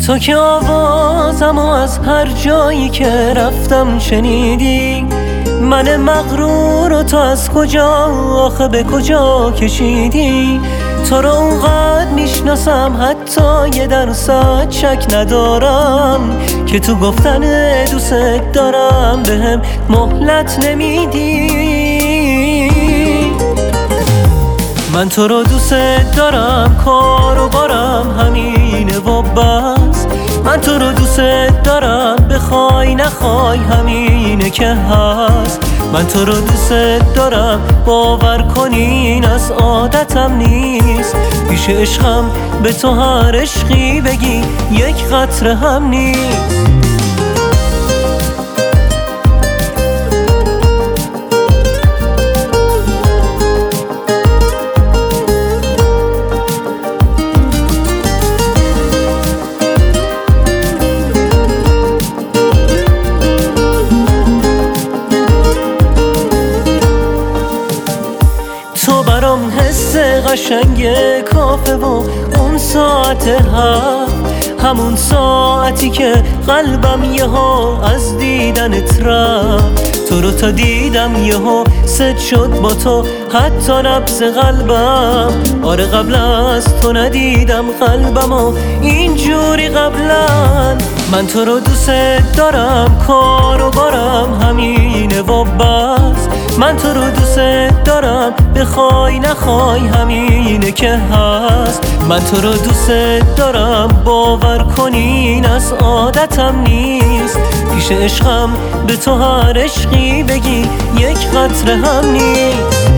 تو که آوازمو از هر جایی که رفتم شنیدی، من مغرور و تو از کجا آخه به کجا کشیدی. تو رو اونقدر میشناسم حتی 1% شک ندارم که تو گفتن دوست دارم بهم مهلت نمیدی. من تو رو دوست دارم، کار و بارم همینه و بس. من تو رو دوست دارم، بخوای نخوای همینه که هست. من تو رو دوست دارم، باور کنین از عادتم نیست. پیش عشقم به تو هر عشقی بگی یک قطره هم نیست. تو برام حس قشنگ کافه و اون ساعت همون ساعتی که قلبم یهو از دیدنت رفت. تو رو تا دیدم یهو ست شد با تو حتی نبض قلبم. آره قبل از تو ندیدم قلبمو اینجوری قبلا. من تو رو دوست دارم، کار و بارم همینه و بس. من تو رو دوست دارم، بخوای نخوای همینه که هست. من تو رو دوست دارم، باور کنین از عادتم نیست. پیش عشقم به تو هر عشقی بگی یک قطره هم نیست.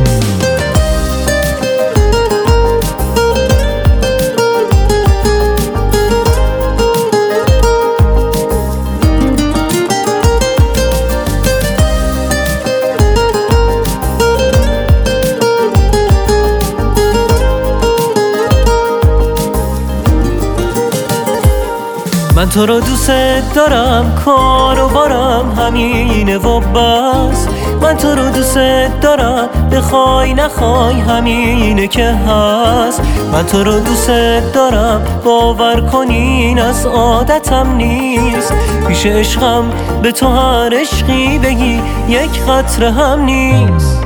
من تو رو دوست دارم، کار و بارم همینه و بس. من تو رو دوست دارم، بخوای نخوای همینه که هست. من تو رو دوست دارم، باور کنین از عادتم نیست. پیش عشقم به تو هر عشقی بگی یک قطره هم نیست.